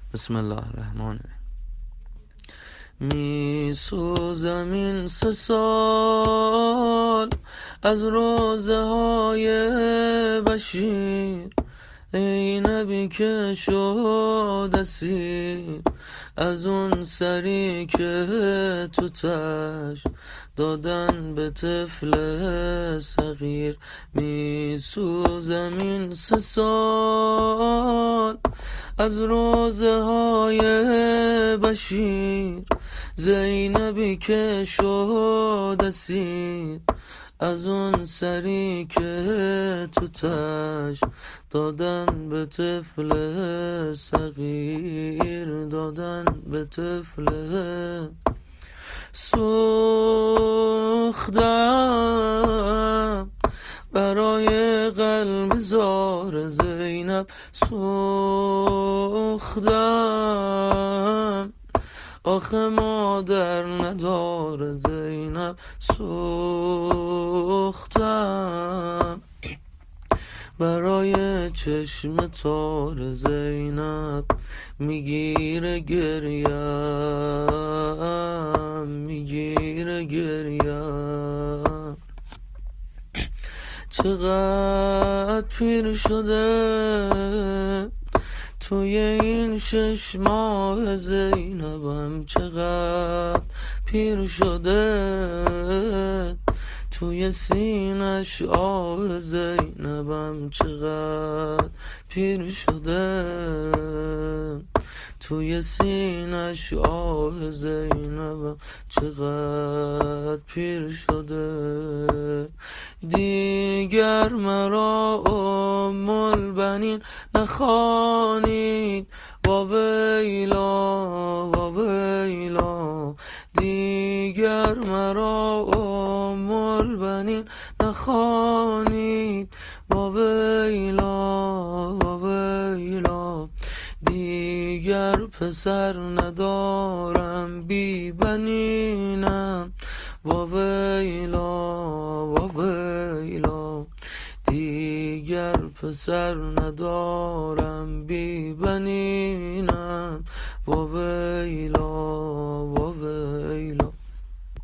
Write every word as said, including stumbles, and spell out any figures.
بسم الله الرحمن الرحیم. می سوزم این سه سال از روزه های بشیر، ای نبی که شد اسیر از اون سری که تو تش دادن به طفل صغیر. می سوزم این سه سال از روزه های بشیر، زینبی که شد اسیر از اون سری که تو تش دادن به طفل صغیر، دادن به طفل. سوختم برای قلب زار زینب، سوختم آخه مادر ندار زینب، سوختم برای چشم تار زینب. میگیره گریم، میگیره گریم، چقدر پیر شده توی این شش ماه زینبم، چقدر پیر شده توی سینش آه زینبم، چقدر پیر شده توی سینش آه زینبم، چقدر پیر شده. دیگر مرا ام البنین نخوانید، و ویلا و ویلا. دیگر مرا ام البنین نخوانید، و ویلا و ویلا. دیگر پسر ندارم بی بنینم، و ویلا و ویلا. دیگر پسر ندارم بی بنینم، و ویلا